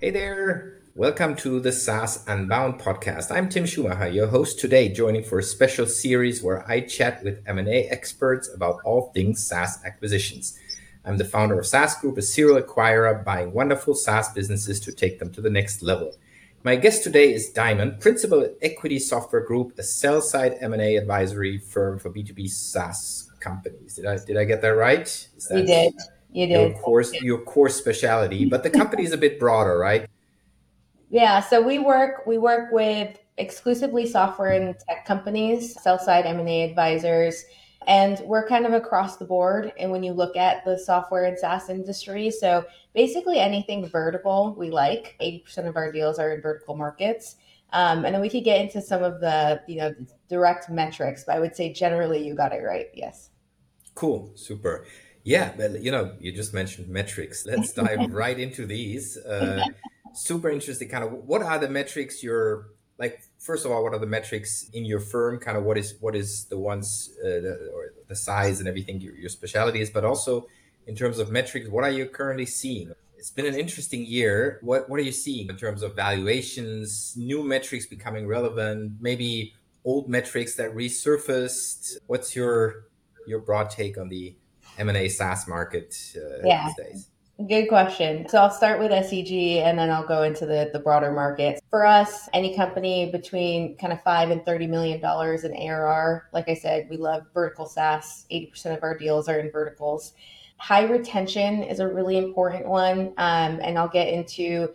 Hey there. Welcome to the SaaS Unbound podcast. I'm Tim Schumacher, your host today, joining for a special series where I chat with M&A experts about all things SaaS acquisitions. I'm the founder of SaaS Group, a serial acquirer buying wonderful SaaS businesses to take them to the next level. My guest today is Diamond, principal at Equity Software Group, a sell-side M&A advisory firm for B2B SaaS companies. Did I get that right? Is You that did. You did. your core specialty? But the company is a bit broader, right? Yeah, so we work with exclusively software and tech companies, sell-side M&A advisors, and we're kind of across the board. And when you look at the software and SaaS industry, so basically anything vertical we like. 80% of our deals are in vertical markets. And then we could get into some of the direct metrics, but I would say generally you got it right. Yes. Cool, super. Yeah, well, you just mentioned metrics. Let's dive right into these. Super interesting. Kind of, what are the metrics you're like? First of all, what are the metrics in your firm? Kind of, what is the ones or the size and everything your specialty is, but also in terms of metrics, what are you currently seeing? It's been an interesting year. What are you seeing in terms of valuations, new metrics becoming relevant, maybe old metrics that resurfaced? What's your broad take on the M&A SaaS market Yeah. these days? Good question. So I'll start with SEG and then I'll go into the broader market. For us, any company between kind of $5 and $30 million in ARR, like I said, we love vertical SaaS. 80% of our deals are in verticals. High retention is a really important one. And I'll get into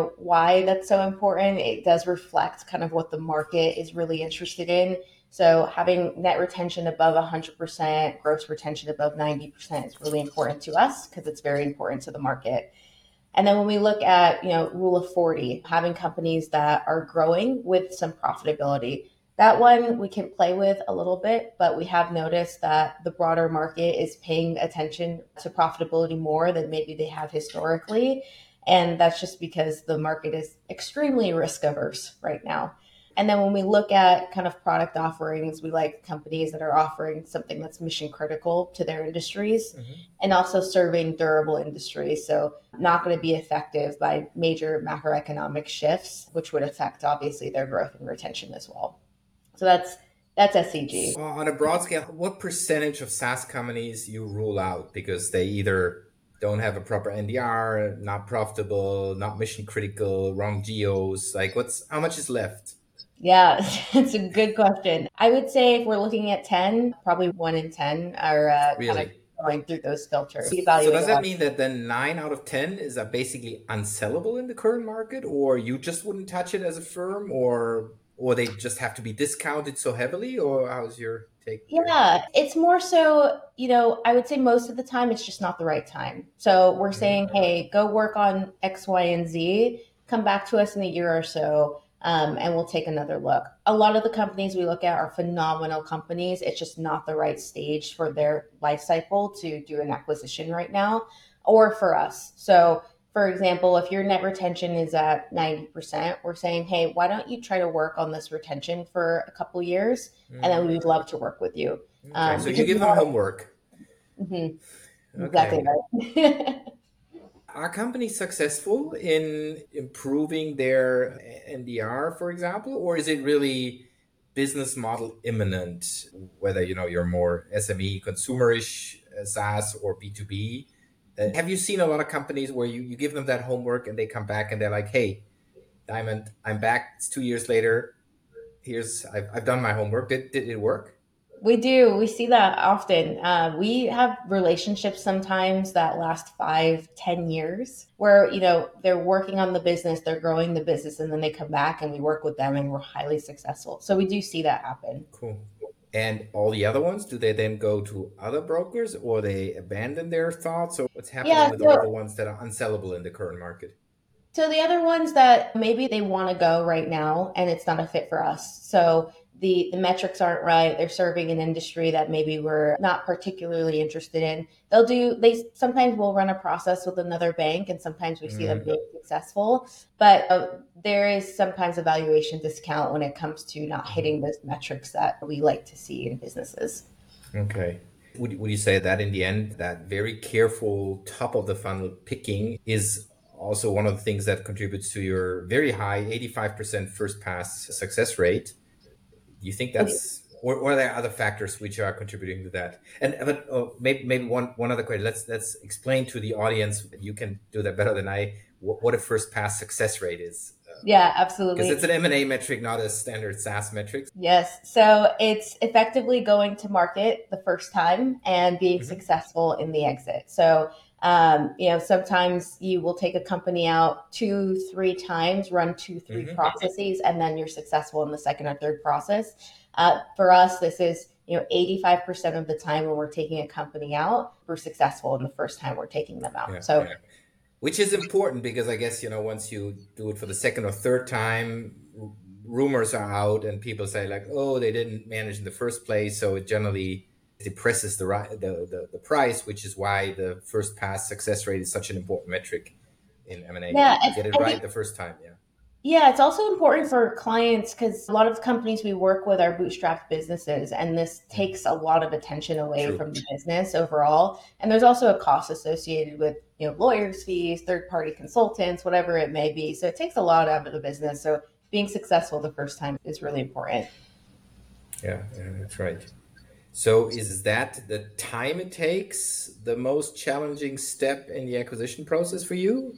why that's so important. It does reflect kind of what the market is really interested in. So having net retention above 100%, gross retention above 90% is really important to us because it's very important to the market. And then when we look at, rule of 40, having companies that are growing with some profitability, that one we can play with a little bit, but we have noticed that the broader market is paying attention to profitability more than maybe they have historically. And that's just because the market is extremely risk averse right now. And then when we look at kind of product offerings, we like companies that are offering something that's mission critical to their industries Mhm. and also serving durable industries. So not going to be affected by major macroeconomic shifts, which would affect obviously their growth and retention as well. So that's SCG. On a broad scale, what percentage of SaaS companies you rule out because they either don't have a proper NDR, not profitable, not mission critical, wrong geos? Like, what's how much is left? Yeah, it's a good question. I would say if we're looking at 10, probably 1 in 10 are kind of Really? going through those filters. We So evaluate does a that lot. mean that then 9 out of 10 is basically unsellable in the current market, or you just wouldn't touch it as a firm, or they just have to be discounted so heavily, or how's your take there? Yeah, it's more so, I would say most of the time it's just not the right time. So we're Mhm. saying, hey, go work on X, Y, and Z, come back to us in a year or so, and we'll take another look. A lot of the companies we look at are phenomenal companies. It's just not the right stage for their life cycle to do an acquisition right now, or for us. So, for example, if your net retention is at 90%, we're saying, hey, why don't you try to work on this retention for a couple years? And then we Mm. would love to work with you. Okay, so you Because give them homework. Mhm, exactly Okay. right. Are companies successful in improving their NDR, for example, or is it really business model imminent, whether you're more SME, consumerish, SaaS or B2B? Have you seen a lot of companies where you give them that homework and they come back and they're like, hey, Diamond, I'm back. It's 2 years later. I've done my homework. Did it work? We do. We see that often. We have relationships sometimes that last 5, 10 years where, they're working on the business, they're growing the business, and then they come back and we work with them and we're highly successful. So we do see that happen. Cool. And all the other ones, do they then go to other brokers or they abandon their thoughts? Or what's happening Yeah. with all the So ones that are unsellable in the current market? So the other ones that maybe they want to go right now and it's not a fit for us. So the metrics aren't right. They're serving an industry that maybe we're not particularly interested in. They sometimes will run a process with another bank and sometimes we see them Mm, being successful. But there is sometimes a valuation discount when it comes to not mhm. hitting those metrics that we like to see in businesses. Okay. Would you say that in the end, that very careful top of the funnel picking is also one of the things that contributes to your very high 85% first pass success rate. Do you think that's, or are there other factors which are contributing to that? And but maybe one other question. Let's explain to the audience. You can do that better than I. What a first pass success rate is. Yeah, Because absolutely. it's an M&A metric, not a standard SaaS metric. Yes. So it's effectively going to market the first time and being successful in the exit. So, sometimes you will take a company out 2, 3 times, run 2, 3 processes, and then you're successful in the second or third process. For us, this is, 85% of the time when we're taking a company out, we're successful in the first time we're taking them out. Which is important because I guess, once you do it for the second or third time, rumors are out and people say like, oh, they didn't manage in the first place. So it generally depresses the price, which is why the first pass success rate is such an important metric in M&A. Yeah, Get it right the first time. Yeah. Yeah, it's also important for clients because a lot of companies we work with are bootstrapped businesses, and this takes a lot of attention away from the business overall. And there's also a cost associated with, lawyers' fees, third-party consultants, whatever it may be. So it takes a lot out of the business. So being successful the first time is really important. Yeah, that's right. So is that the time it takes the most challenging step in the acquisition process for you?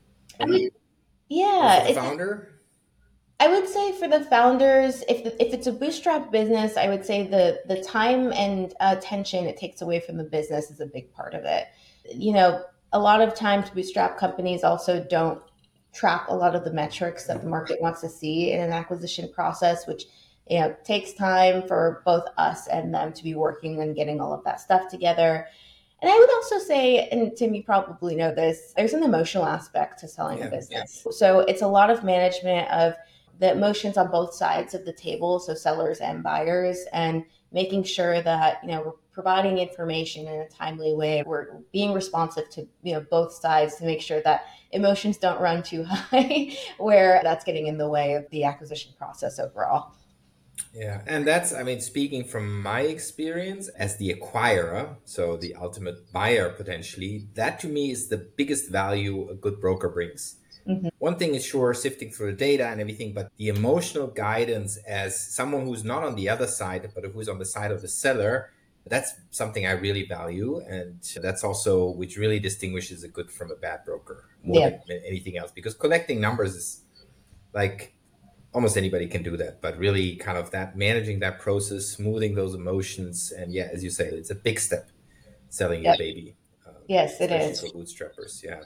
Yeah, or for the founder? I would say for the founders, if it's a bootstrap business, I would say the time and attention it takes away from the business is a big part of it. A lot of times bootstrap companies also don't track a lot of the metrics that the market wants to see in an acquisition process, which takes time for both us and them to be working and getting all of that stuff together. And I would also say, and Tim, you probably know this, there's an emotional aspect to selling a business. So it's a lot of management of the emotions on both sides of the table, so sellers and buyers, and making sure that we're providing information in a timely way. We're being responsive to both sides to make sure that emotions don't run too high, where that's getting in the way of the acquisition process overall. Yeah, and that's, speaking from my experience as the acquirer, so the ultimate buyer potentially, that to me is the biggest value a good broker brings. One thing is sure, sifting through the data and everything, but the emotional guidance as someone who's not on the other side, but who's on the side of the seller, that's something I really value. And that's also which really distinguishes a good from a bad broker more than anything else, because collecting numbers is like almost anybody can do that, but really kind of that managing that process, smoothing those emotions. And yeah, as you say, it's a big step selling your baby. Yes, it is. For bootstrappers. Yeah.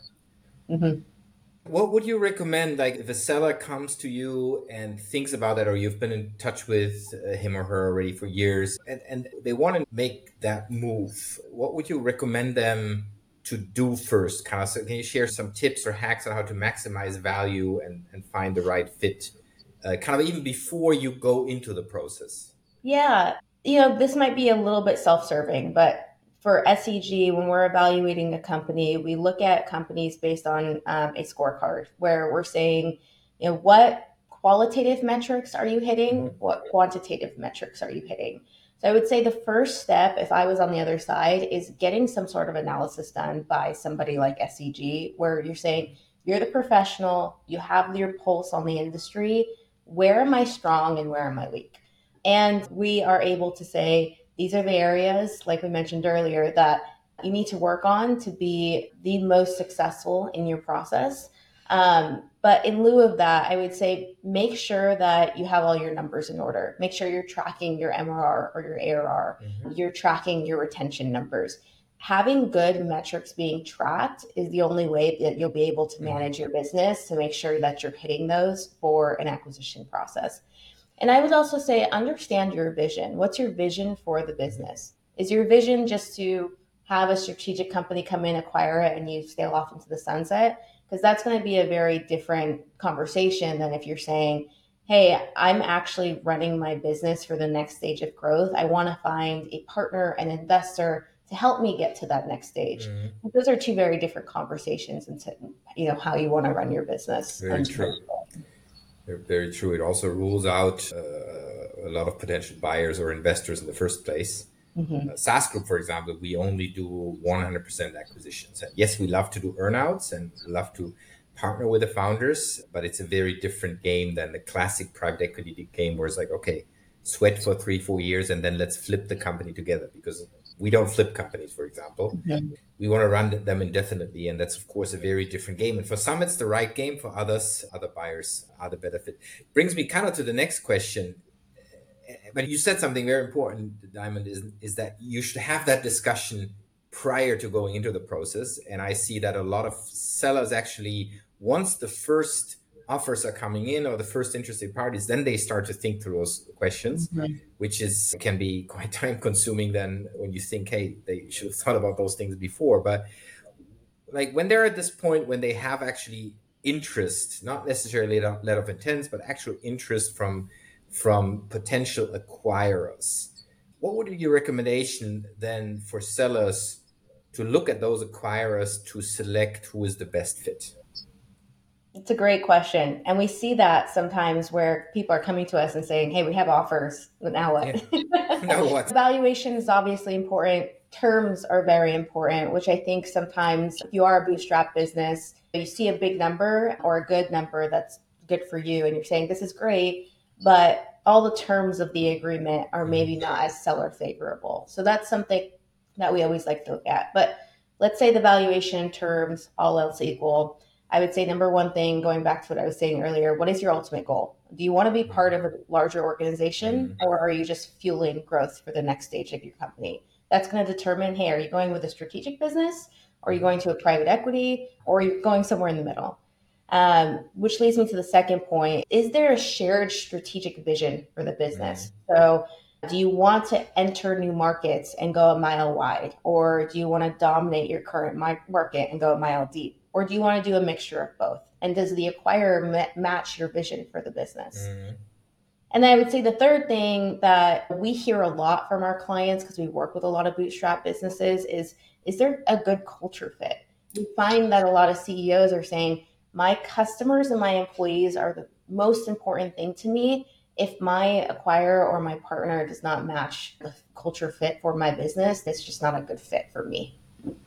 What would you recommend, like if a seller comes to you and thinks about that, or you've been in touch with him or her already for years, and they want to make that move? What would you recommend them to do first? Kind of, so can you share some tips or hacks on how to maximize value and find the right fit, kind of even before you go into the process? Yeah, this might be a little bit self-serving, but for SEG, when we're evaluating a company, we look at companies based on a scorecard where we're saying, what qualitative metrics are you hitting? What quantitative metrics are you hitting? So I would say the first step, if I was on the other side, is getting some sort of analysis done by somebody like SEG, where you're saying, you're the professional, you have your pulse on the industry. Where am I strong and where am I weak? And we are able to say, these are the areas, like we mentioned earlier, that you need to work on to be the most successful in your process. But in lieu of that, I would say make sure that you have all your numbers in order. Make sure you're tracking your MRR or your ARR. You're tracking your retention numbers. Having good metrics being tracked is the only way that you'll be able to manage your business to make sure that you're hitting those for an acquisition process. And I would also say, understand your vision. What's your vision for the business? Is your vision just to have a strategic company come in, acquire it, and you sail off into the sunset? Because that's going to be a very different conversation than if you're saying, hey, I'm actually running my business for the next stage of growth. I want to find a partner, an investor to help me get to that next stage. Those are two very different conversations into how you want to run your business. Very true. Very true. It also rules out a lot of potential buyers or investors in the first place. SaaS Group, for example, we only do 100% acquisitions. And yes, we love to do earnouts and love to partner with the founders, but it's a very different game than the classic private equity game where it's like, okay, sweat for 3-4 years and then let's flip the company together, because we don't flip companies, for example. We want to run them indefinitely. And that's, of course, a very different game. And for some, it's the right game. For others, other buyers are the better fit. Brings me kind of to the next question. But you said something very important, Diamond, is that you should have that discussion prior to going into the process. And I see that a lot of sellers actually, once the first offers are coming in or the first interested parties, then they start to think through those questions, which can be quite time consuming then when you think, hey, they should have thought about those things before. But like when they're at this point, when they have actually interest, not necessarily a letter of intent, but actual interest from potential acquirers, what would be your recommendation then for sellers to look at those acquirers to select who is the best fit? It's a great question. And we see that sometimes where people are coming to us and saying, hey, we have offers. Now what? Yeah. Now what? Valuation is obviously important. Terms are very important, which I think sometimes if you are a bootstrap business, you see a big number or a good number that's good for you. And you're saying, this is great, but all the terms of the agreement are maybe not as seller favorable. So that's something that we always like to look at. But let's say the valuation terms, all else equal, I would say number one thing, going back to what I was saying earlier, what is your ultimate goal? Do you want to be part of a larger organization, or are you just fueling growth for the next stage of your company? That's going to determine, hey, are you going with a strategic business? Or are you going to a private equity? Or are you going somewhere in the middle? Which leads me to the second point. Is there a shared strategic vision for the business? So do you want to enter new markets and go a mile wide? Or do you want to dominate your current market and go a mile deep? Or do you want to do a mixture of both? And does the acquirer match your vision for the business? And then I would say the third thing that we hear a lot from our clients, because we work with a lot of bootstrap businesses, is there a good culture fit? We find that a lot of CEOs are saying, my customers and my employees are the most important thing to me. If my acquirer or my partner does not match the culture fit for my business, it's just not a good fit for me.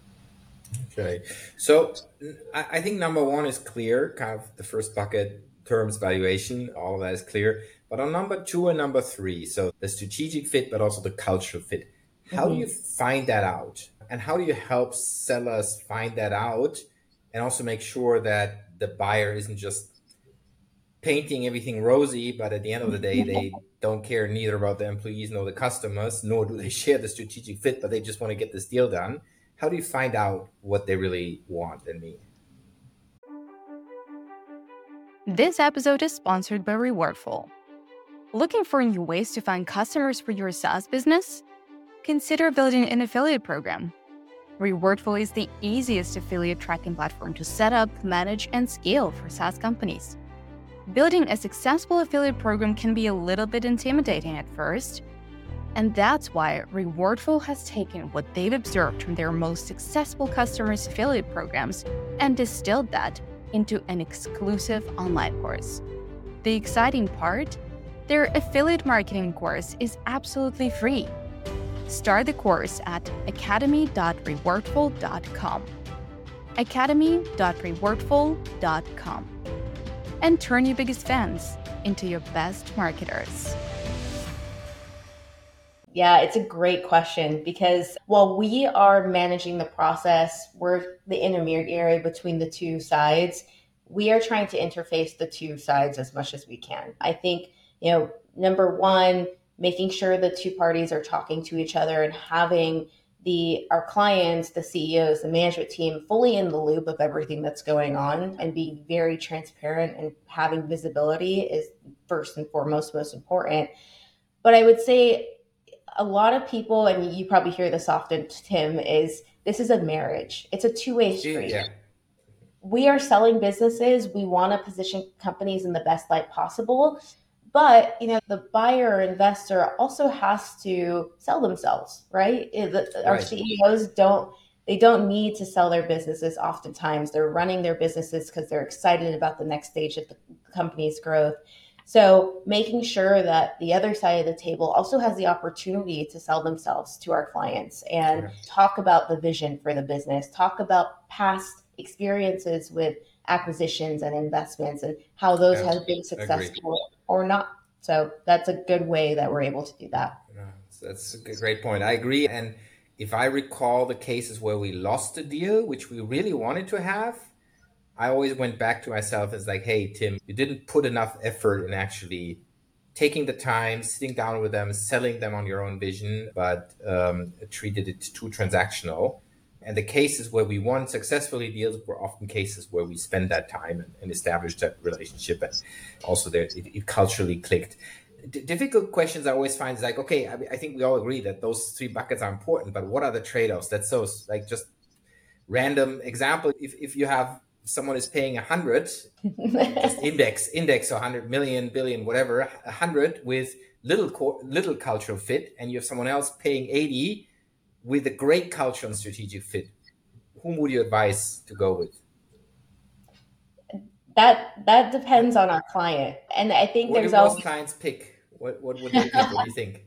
Okay. So I think number one is clear, kind of the first bucket, terms, valuation, all of that is clear. But on number two and number three, so the strategic fit, but also the cultural fit, how do you find that out? And how do you help sellers find that out and also make sure that the buyer isn't just painting everything rosy, but at the end of the day, they don't care neither about the employees nor the customers, nor do they share the strategic fit, but they just want to get this deal done. How do you find out what they really want and need? This episode is sponsored by Rewardful. Looking for new ways to find customers for your SaaS business? Consider building an affiliate program. Rewardful is the easiest affiliate tracking platform to set up, manage, and scale for SaaS companies. Building a successful affiliate program can be a little bit intimidating at first, and that's why Rewardful has taken what they've observed from their most successful customers' affiliate programs and distilled that into an exclusive online course. The exciting part? Their affiliate marketing course is absolutely free. Start the course at academy.rewardful.com. academy.rewardful.com. And turn your biggest fans into your best marketers. Yeah, it's a great question because while we are managing the process, we're the intermediary between the two sides. We are trying to interface the two sides as much as we can. I think, number one, making sure the two parties are talking to each other and having our clients, the CEOs, the management team fully in the loop of everything that's going on and being very transparent and having visibility is first and foremost most important. But I would say a lot of people, and you probably hear this often, Tim, this is a marriage. It's a two-way street. Yeah. We are selling businesses. We want to position companies in the best light possible. But, the buyer or investor also has to sell themselves, right? Our CEOs don't need to sell their businesses oftentimes. They're running their businesses because they're excited about the next stage of the company's growth. So making sure that the other side of the table also has the opportunity to sell themselves to our clients and talk about the vision for the business, talk about past experiences with acquisitions and investments and how those Yeah, have been agreed. successful or not. So that's a good way that we're able to do that. Yeah, that's a great point. I agree. And if I recall the cases where we lost a deal, which we really wanted to have, I always went back to myself as like, hey, Tim, you didn't put enough effort in actually taking the time, sitting down with them, selling them on your own vision, but treated it too transactional. And the cases where we won successfully deals were often cases where we spent that time and established that relationship. And also there, it culturally clicked. Difficult questions I always find is like, okay, I think we all agree that those three buckets are important, but what are the trade-offs? That's so like just random example. If you have someone is paying 100, just index 100 million, billion, whatever, 100 with little cultural fit, and you have someone else paying 80 with a great cultural and strategic fit, whom would you advise to go with? That depends on our client, and I think What do there's most always clients pick? What would they pick? What do you think?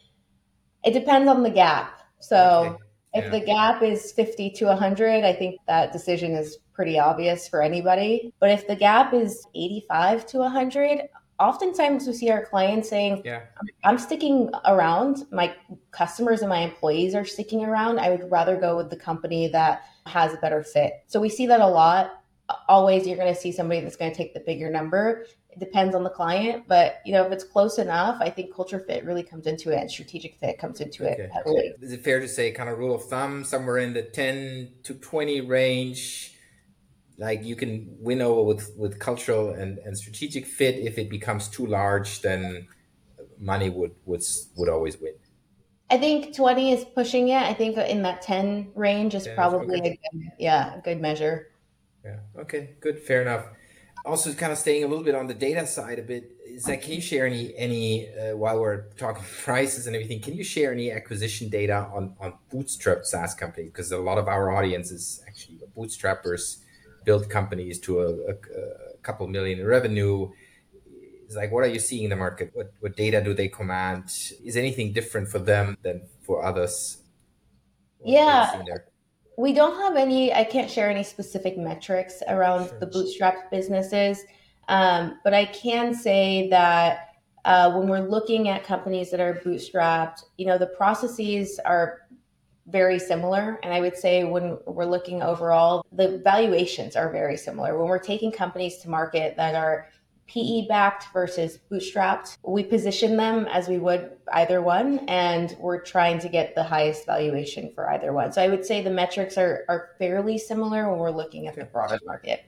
it depends on the gap. So Okay. if Yeah. the gap is 50 to 100, I think that decision is pretty obvious for anybody. But if the gap is 85 to 100, oftentimes we see our clients saying, Yeah. I'm sticking around. My customers and my employees are sticking around. I would rather go with the company that has a better fit. So we see that a lot. Always, you're going to see somebody that's going to take the bigger number. It depends on the client, but if it's close enough, I think culture fit really comes into it, and strategic fit comes into it Okay. heavily. Is it fair to say, kind of rule of thumb, somewhere in the 10 to 20 range? Like you can win over with cultural and strategic fit. If it becomes too large, then money would always win. I think 20 is pushing it. I think in that 10 range is 10 is probably okay. a good measure. Yeah. Okay. Good. Fair enough. Also, kind of staying a little bit on the data side a bit, is that can you share any while we're talking prices and everything? Can you share any acquisition data on bootstrap SaaS companies? Because a lot of our audience is actually bootstrappers, build companies to a couple million in revenue. It's like, what are you seeing in the market? What data do they command? Is anything different for them than for others? What are you Yeah, seeing there? we don't have any, I can't share any specific metrics around the Sure. bootstrapped businesses. But I can say that when we're looking at companies that are bootstrapped, the processes are very similar. And I would say when we're looking overall, the valuations are very similar. When we're taking companies to market that are PE backed versus bootstrapped, we position them as we would either one, and we're trying to get the highest valuation for either one. So I would say the metrics are fairly similar when we're looking at the Okay. broader market.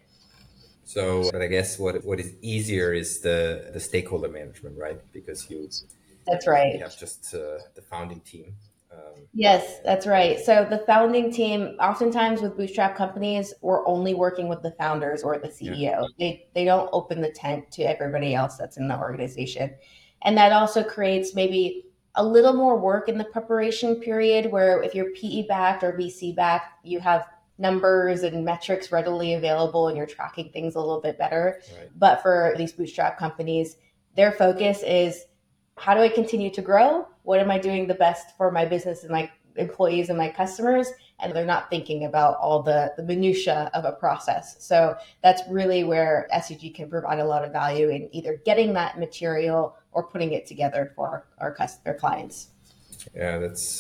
So, but I guess what is easier is the stakeholder management, right? Because That's you right. have just the founding team. Yes, that's right. So the founding team, oftentimes with bootstrap companies, we're only working with the founders or the Yeah. CEO. They don't open the tent to everybody else that's in the organization. And that also creates maybe a little more work in the preparation period where if you're PE backed or VC backed, you have numbers and metrics readily available and you're tracking things a little bit better. Right. But for these bootstrap companies, their focus is how do I continue to grow? What am I doing the best for my business and my employees and my customers? And they're not thinking about all the minutia of a process. So that's really where SEG can provide a lot of value in either getting that material or putting it together for our clients. Yeah,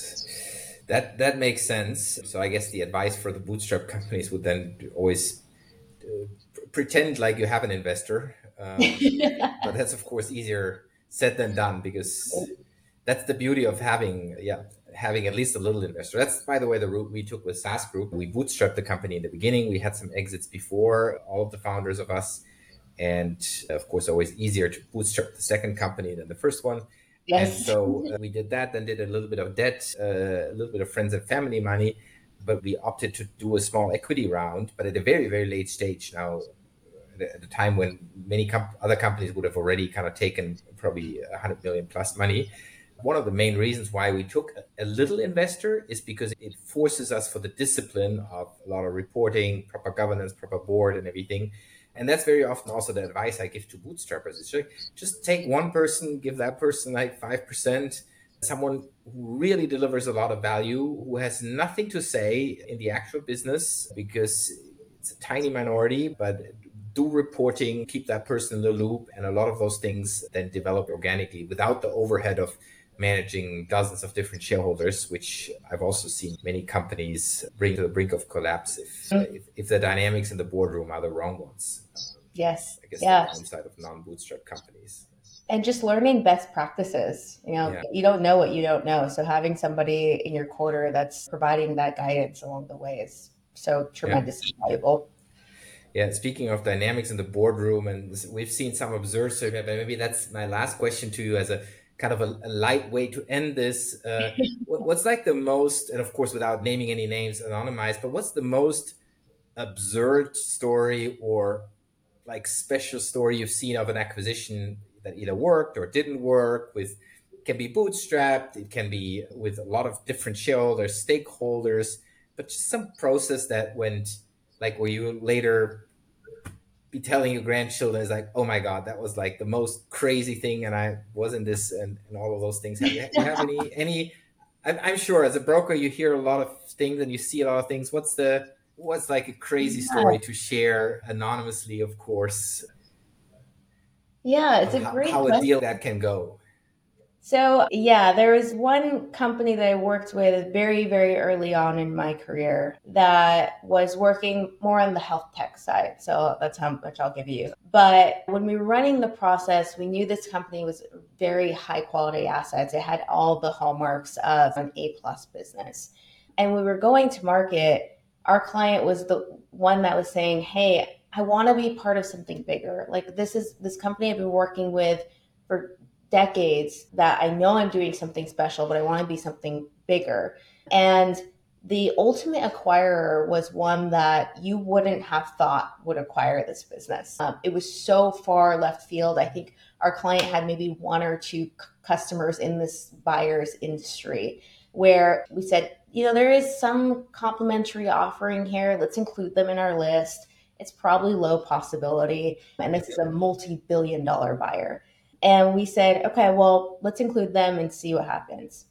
that makes sense. So I guess the advice for the bootstrap companies would then always pretend like you have an investor, but that's of course easier said than done because that's the beauty of having at least a little investor. That's, by the way, the route we took with SaaS Group. We bootstrapped the company in the beginning. We had some exits before all of the founders of us, and of course always easier to bootstrap the second company than the first one. Yes. And so we did that, then did a little bit of debt, a little bit of friends and family money, but we opted to do a small equity round, but at a very, very late stage now, at the time when many other companies would have already kind of taken probably 100 million plus money. One of the main reasons why we took a little investor is because it forces us for the discipline of a lot of reporting, proper governance, proper board and everything. And that's very often also the advice I give to bootstrappers. It's just take one person, give that person like 5%, someone who really delivers a lot of value, who has nothing to say in the actual business because it's a tiny minority, but do reporting, keep that person in the loop, and a lot of those things then develop organically without the overhead of managing dozens of different shareholders, which I've also seen many companies bring to the brink of collapse if the dynamics in the boardroom are the wrong ones. Yes. I guess the Yeah. downside of non-bootstrap companies. And just learning best practices. You don't know what you don't know. So having somebody in your quarter that's providing that guidance along the way is so tremendously valuable. Yeah, speaking of dynamics in the boardroom, and we've seen some observed survey, but maybe that's my last question to you as a kind of a light way to end this. What's like the most, and of course, without naming any names, anonymized, but what's the most absurd story or like special story you've seen of an acquisition that either worked or didn't work with? It can be bootstrapped, it can be with a lot of different shareholders, stakeholders, but just some process that went like where you later be telling your grandchildren is like, oh my God, that was like the most crazy thing. And I was in this and all of those things. Do you have any, I'm sure as a broker, you hear a lot of things and you see a lot of things. What's like a crazy story to share anonymously, of course? Yeah, it's a great how a deal that can go. So yeah, there was one company that I worked with very, very early on in my career that was working more on the health tech side. So that's how much I'll give you. But when we were running the process, we knew this company was very high quality assets. It had all the hallmarks of an A-plus business. And we were going to market. Our client was the one that was saying, hey, I want to be part of something bigger. Like this company I've been working with for decades that I know I'm doing something special, but I want to be something bigger. And the ultimate acquirer was one that you wouldn't have thought would acquire this business. It was so far left field. I think our client had maybe one or two customers in this buyer's industry where we said, there is some complimentary offering here. Let's include them in our list. It's probably low possibility. And this is a multi-billion-dollar buyer. And we said, okay, well, let's include them and see what happens.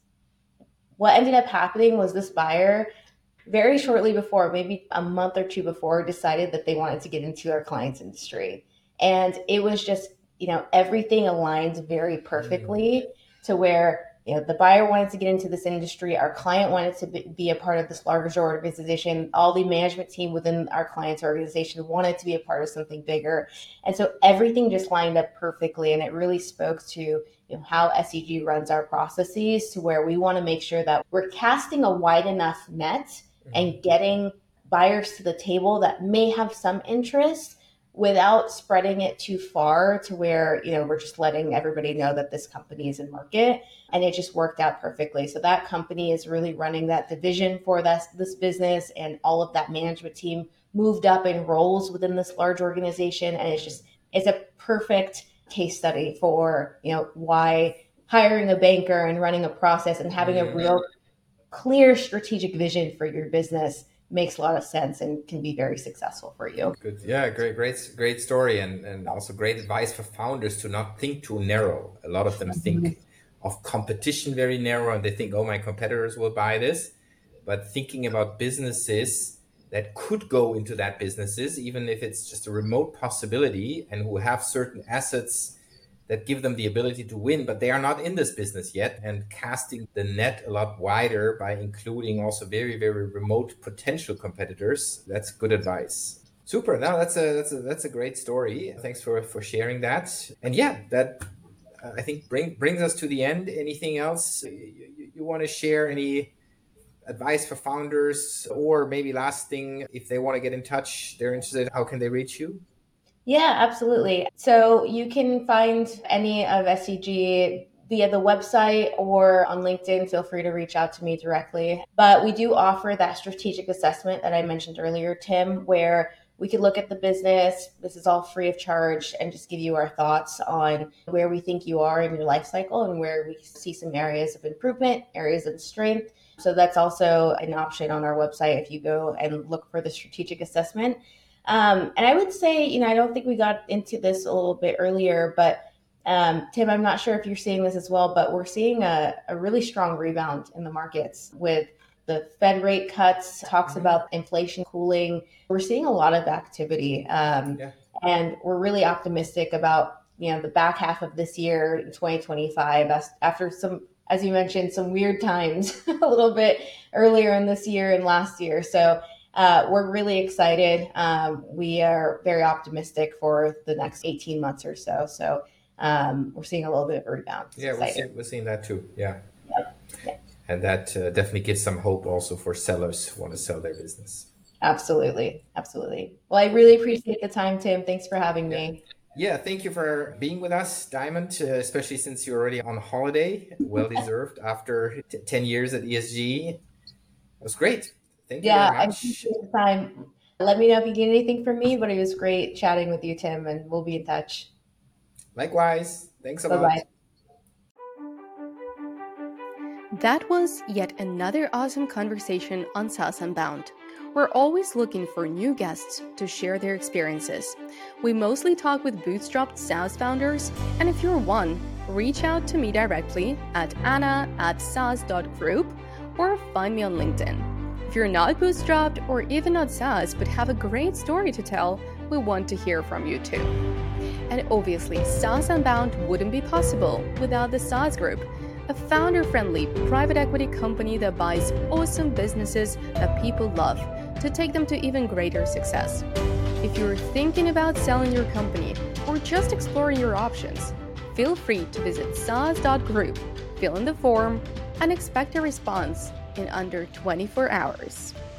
What ended up happening was this buyer, very shortly before, maybe a month or two before, decided that they wanted to get into our client's industry. And it was just, everything aligned very perfectly to where, the buyer wanted to get into this industry. Our client wanted to be a part of this larger organization. All the management team within our client's organization wanted to be a part of something bigger. And so everything just lined up perfectly. And it really spoke to how SEG runs our processes to where we want to make sure that we're casting a wide enough net and getting buyers to the table that may have some interest without spreading it too far to where, we're just letting everybody know that this company is in market. And it just worked out perfectly. So that company is really running that division for this business, and all of that management team moved up in roles within this large organization. And it's a perfect case study for, why hiring a banker and running a process and having a real clear strategic vision for your business makes a lot of sense and can be very successful for you. Good. Yeah, great story. And also great advice for founders to not think too narrow. A lot of them think of competition very narrow and they think, oh, my competitors will buy this. But thinking about businesses that could go into that businesses, even if it's just a remote possibility, and who have certain assets that give them the ability to win, but they are not in this business yet, and casting the net a lot wider by including also very, very remote potential competitors. That's good advice. Super. Now that's a great story. Thanks for sharing that. And yeah, that I think brings us to the end. Anything else you want to share? Any advice for founders, or maybe last thing, if they want to get in touch, they're interested, how can they reach you? Yeah, absolutely. So you can find any of SEG via the website or on LinkedIn. Feel free to reach out to me directly. But we do offer that strategic assessment that I mentioned earlier, Tim, where we could look at the business. This is all free of charge, and just give you our thoughts on where we think you are in your life cycle and where we see some areas of improvement, areas of strength. So that's also an option on our website if you go and look for the strategic assessment. And I would say, I don't think we got into this a little bit earlier, but Tim, I'm not sure if you're seeing this as well, but we're seeing a really strong rebound in the markets with the Fed rate cuts, talks about inflation cooling. We're seeing a lot of activity. And we're really optimistic about, the back half of this year, 2025, after some, as you mentioned, some weird times a little bit earlier in this year and last year. So we're really excited. We are very optimistic for the next 18 months or so. So we're seeing a little bit of a rebound. Yeah, we're seeing that too. Yeah. And that definitely gives some hope also for sellers who want to sell their business. Absolutely. Absolutely. Well, I really appreciate the time, Tim. Thanks for having me. Yeah, thank you for being with us, Diamond, especially since you're already on holiday. Well deserved after 10 years at ESG. It was great. Thank you very much. I appreciate the time. Let me know if you need anything from me, but it was great chatting with you, Tim, and we'll be in touch. Likewise. Thanks a lot. Bye-bye. That was yet another awesome conversation on SaaS Unbound. We're always looking for new guests to share their experiences. We mostly talk with bootstrapped SaaS founders, and if you're one, reach out to me directly at anna@saas.group or find me on LinkedIn. If you're not bootstrapped or even not SaaS but have a great story to tell, we want to hear from you too. And obviously, SaaS Unbound wouldn't be possible without the SaaS Group, a founder-friendly private equity company that buys awesome businesses that people love to take them to even greater success. If you're thinking about selling your company or just exploring your options, feel free to visit saas.group, fill in the form, and expect a response in under 24 hours.